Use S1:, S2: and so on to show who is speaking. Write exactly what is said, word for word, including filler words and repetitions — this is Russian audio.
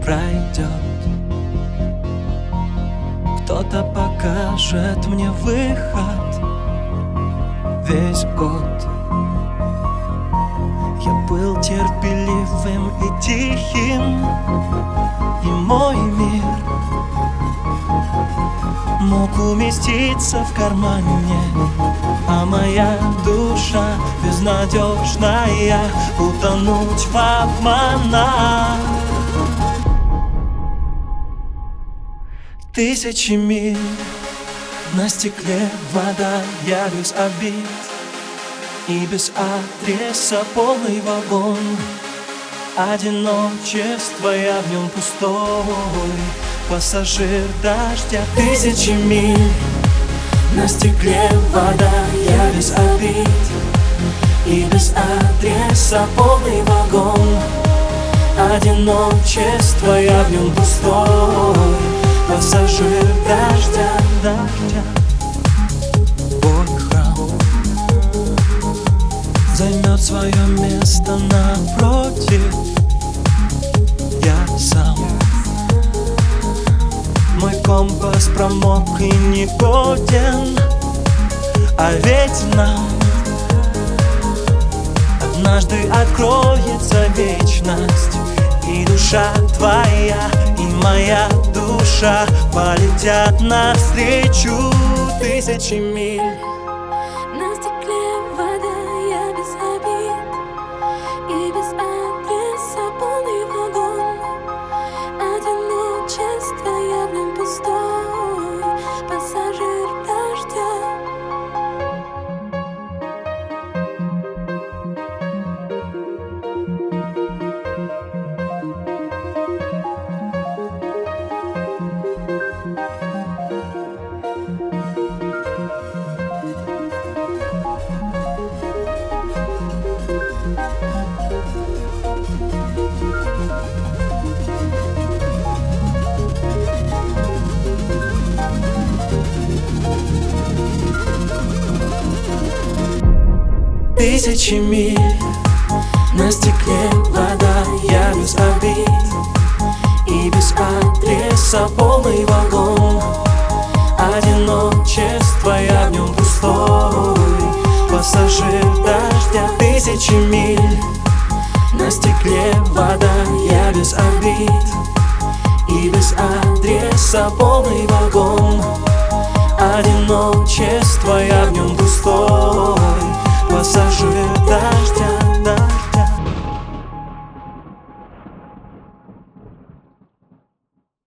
S1: пройдет. Кто-то покажет мне выход. Весь год я был терпеливым и тихим, и мой мир мог уместиться в кармане, а моя душа безнадежная утонуть в обманах. Тысячи миль на стекле вода, я без обид и без адреса полный вагон. Одиночество, я в нем пустой пассажир дождя. Тысячи миль на стекле вода, я без обид и без адреса полный вагон. Одиночество, я в нем пустой пассажир дождя, дождя. Твой храм займет свое место напротив. Я сам, мой компас промок и негоден, а ведь нам однажды откроется вечность, и душа твоя и моя душа полетят навстречу. Тысячи миль
S2: на стекле вода, я без обид и без адреса полный вагон. Одиночество, я в нем пустой пассажир дождя.
S1: Тысячи миль на стекле вода, я без обид и без адреса полный вагон. Одиночество, я в нем пустой пассажир дождя. Тысячи миль на стекле вода, я без обид и без адреса полный вагон. Одиночество, я в нем